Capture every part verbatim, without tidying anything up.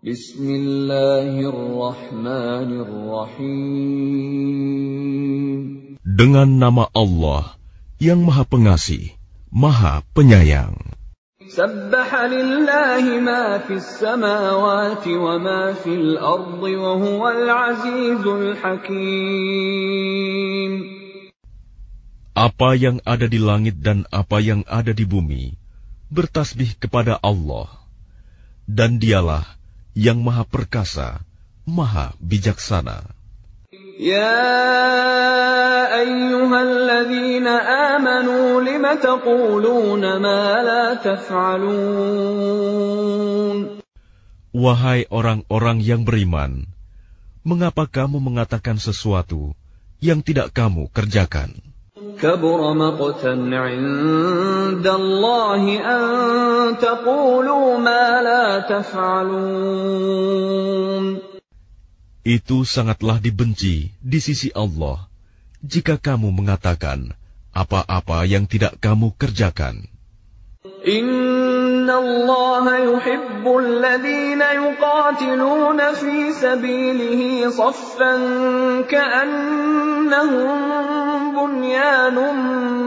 Bismillahirrahmanirrahim. Dengan nama Allah yang Maha Pengasih, Maha Penyayang. Sabbaha lillahi ma fis samawati wa ma fil ardi wa huwal azizul hakim. Apa yang ada di langit dan apa yang ada di bumi bertasbih kepada Allah, dan Dialah yang Maha Perkasa, Maha Bijaksana. Ya ayyuhalladzina amanu lima taquluna ma la taf'alun. Wahai orang-orang yang beriman, mengapa kamu mengatakan sesuatu yang tidak kamu kerjakan? Kabura maqtan 'indallahi an taqulu ma la taf'alun. Itu sangatlah dibenci di sisi Allah jika kamu mengatakan apa-apa yang tidak kamu kerjakan. Inna Allah yuhibbul ladzina yuqatiluna fi sabilihi saffan ka'annahum bunyanun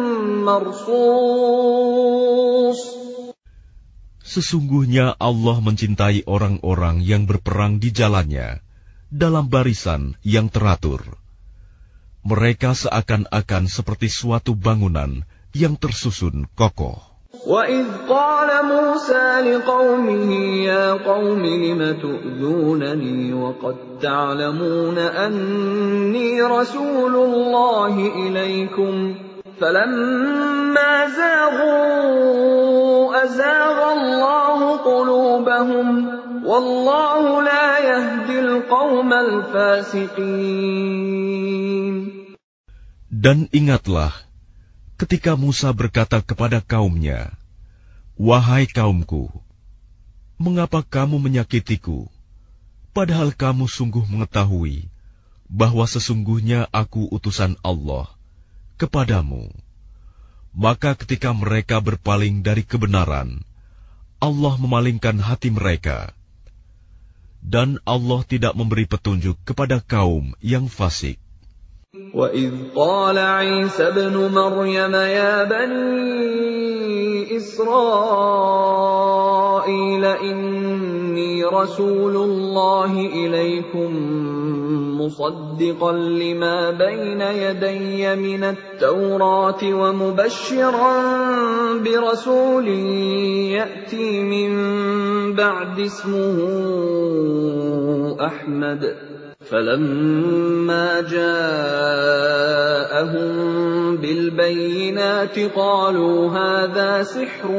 marsus. Sesungguhnya Allah mencintai orang-orang yang berperang di jalannya dalam barisan yang teratur. Mereka seakan-akan seperti suatu bangunan yang tersusun kokoh. وَإِذْ قَالَ مُوسَى لِقَوْمِهِ يَا قَوْمِ لِمَ تُؤْذُونَنِي وَقَدْ تَعْلَمُونَ أَنِّي رَسُولُ اللَّهِ إِلَيْكُمْ فَلَمَّا زَاغُوا أَزَاغَ اللَّهُ قُلُوبَهُمْ وَاللَّهُ لَا يَهْدِي الْقَوْمَ الْفَاسِقِينَ. Dan ingatlah ketika Musa berkata kepada kaumnya, "Wahai kaumku, mengapa kamu menyakitiku, padahal kamu sungguh mengetahui bahwa sesungguhnya aku utusan Allah kepadamu?" Maka ketika mereka berpaling dari kebenaran, Allah memalingkan hati mereka, dan Allah tidak memberi petunjuk kepada kaum yang fasik. وَإِذْ قَالَ عِيسَى ابْنُ مَرْيَمَ يَا بَنِي إِسْرَائِيلَ إِنِّي رَسُولُ اللَّهِ إِلَيْكُمْ مُصَدِّقًا لِمَا بَيْنَ يَدَيَّ مِنَ التَّوْرَاةِ وَمُبَشِّرًا بِرَسُولٍ يَأْتِي مِن بَعْدِ اسْمُهُ أَحْمَدُ فَلَمَّا جَاءَهُم بِالْبَيِّنَاتِ قَالُوا هَذَا سِحْرٌ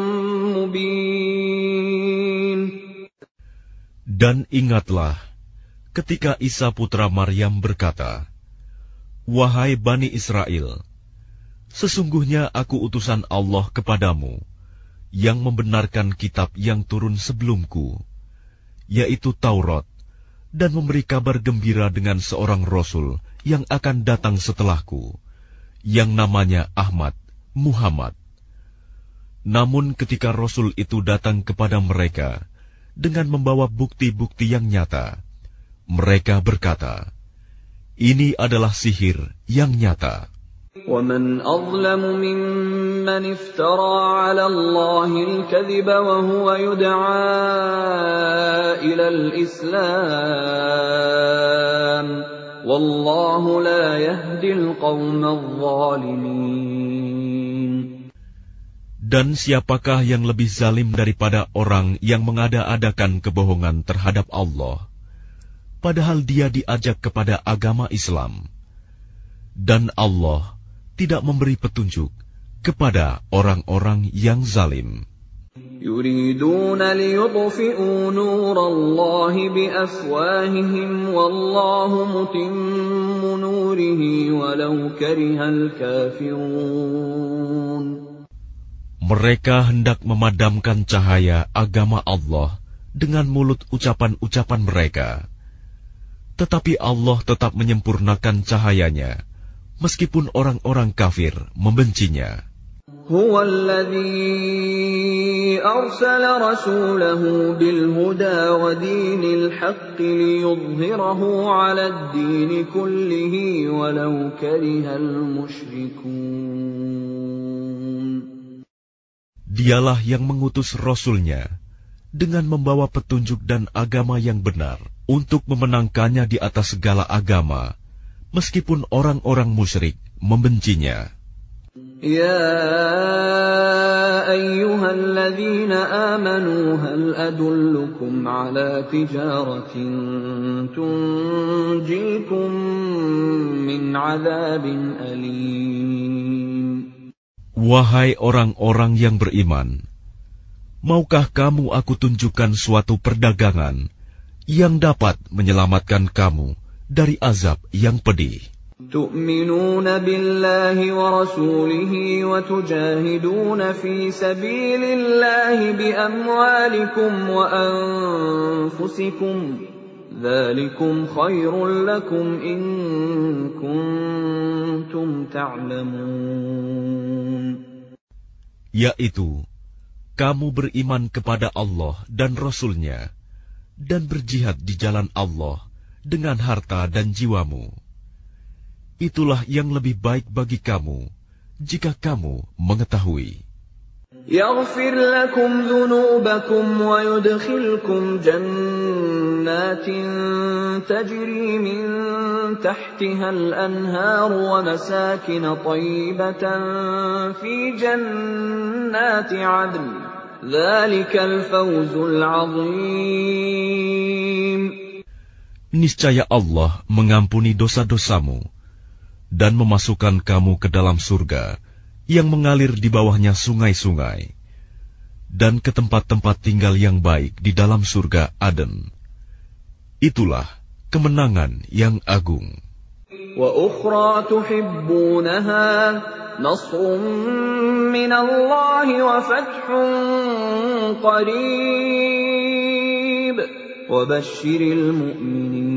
مُبِينٌ. Dan ingatlah ketika Isa putra Maryam berkata, "Wahai Bani Israel, sesungguhnya aku utusan Allah kepadamu yang membenarkan kitab yang turun sebelumku, yaitu Taurat, dan memberi kabar gembira dengan seorang Rasul yang akan datang setelahku, yang namanya Ahmad, Muhammad." Namun ketika Rasul itu datang kepada mereka dengan membawa bukti-bukti yang nyata, mereka berkata, "Ini adalah sihir yang nyata." وَمَنْ أَظْلَمُ مِمَّنِ افْتَرَى عَلَى اللَّهِ الْكَذِبَ وَهُوَ يُدْعَى إِلَى الْإِسْلَامِ وَاللَّهُ لَا يَهْدِي الْقَوْمَ الظَّالِمِينَ. Dan siapakah yang lebih zalim daripada orang yang mengada-adakan kebohongan terhadap Allah, padahal dia diajak kepada agama Islam, dan Allah tidak memberi petunjuk kepada orang-orang yang zalim. Yuriduna liyutfi'u nurallahi biafwahihim wallahu mutimmu nurihi walau karihal kafirun. Mereka hendak memadamkan cahaya agama Allah dengan mulut ucapan-ucapan mereka, tetapi Allah tetap menyempurnakan cahayanya meskipun orang-orang kafir membencinya. هو الذي أرسل رسوله بالهدى ودين الحق ليظهره على الدين كله ولو كره المشركون. Dialah yang mengutus Rasul-Nya dengan membawa petunjuk dan agama yang benar untuk memenangkannya di atas segala agama, meskipun orang-orang musyrik membencinya. يا أيها الذين آمنوا هل أدلكم على تجارة تنجيكم من عذاب أليم. Wahai orang-orang yang beriman, maukah kamu aku tunjukkan suatu perdagangan yang dapat menyelamatkan kamu dari azab yang pedih? تؤمنون بالله ورسوله وتجاهدون في سبيل الله بأموالكم وأنفسكم ذلكم خير لكم إن كنتم تعلمون. Yaitu, kamu beriman kepada Allah dan Rasul-Nya dan berjihad di jalan Allah dengan harta dan jiwamu. Itulah yang lebih baik bagi kamu, jika kamu mengetahui. يغفر لكم ذنوبكم ويدخلكم جنات تجري من تحتها الأنهار ومساكن طيبة في جنات عدن ذلك الفوز العظيم. Niscaya Allah mengampuni dosa-dosamu dan memasukkan kamu ke dalam surga yang mengalir di bawahnya sungai-sungai, dan ke tempat-tempat tinggal yang baik di dalam surga Aden. Itulah kemenangan yang agung. وَأُخْرَى تُحِبُّونَهَا نَصْرٌ مِّنَ اللَّهِ وَفَتْحٌ قَرِيبٌ وَبَشِّرِ الْمُؤْمِنِينَ.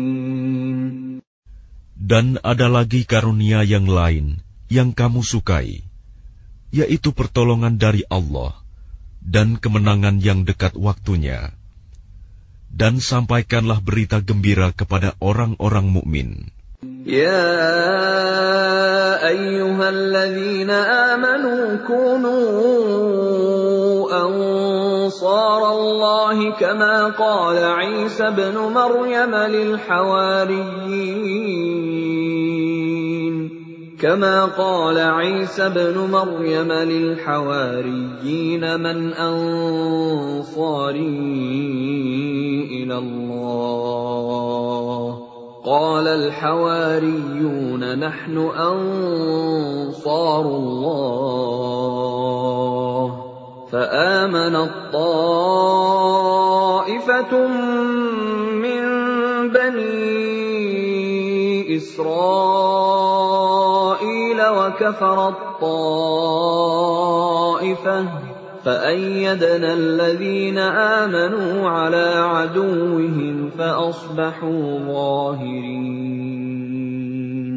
Dan ada lagi karunia yang lain yang kamu sukai, yaitu pertolongan dari Allah dan kemenangan yang dekat waktunya. Dan sampaikanlah berita gembira kepada orang-orang mukmin. Ya ayyuhalladzina amanu kunu ansarallahi kama qala Isa ibn Maryam lil hawariyyin كما قال عيسى ابن مريم للحواريين من أنصاري إلى الله قال الحواريون نحن أنصار الله فآمنت طائفة من بني إسرائيل وكفرت طائفة فأيدنا الذين آمنوا على عدوهم فأصبحوا ظاهرين.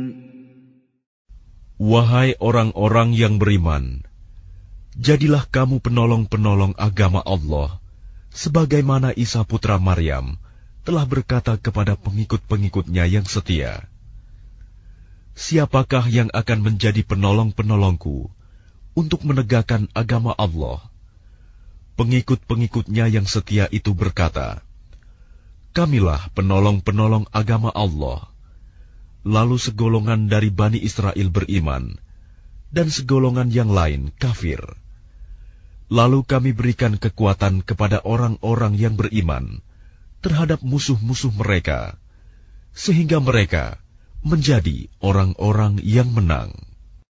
Wahai orang-orang yang beriman, jadilah kamu penolong-penolong agama Allah, sebagaimana Isa putra Maryam telah berkata kepada pengikut-pengikutnya yang setia, siapakah yang akan menjadi penolong-penolongku untuk menegakkan agama Allah? Pengikut-pengikutnya yang setia itu berkata, kamilah penolong-penolong agama Allah. Lalu segolongan dari Bani Israel beriman, dan segolongan yang lain kafir. Lalu kami berikan kekuatan kepada orang-orang yang beriman terhadap musuh-musuh mereka, sehingga mereka menjadi orang-orang yang menang.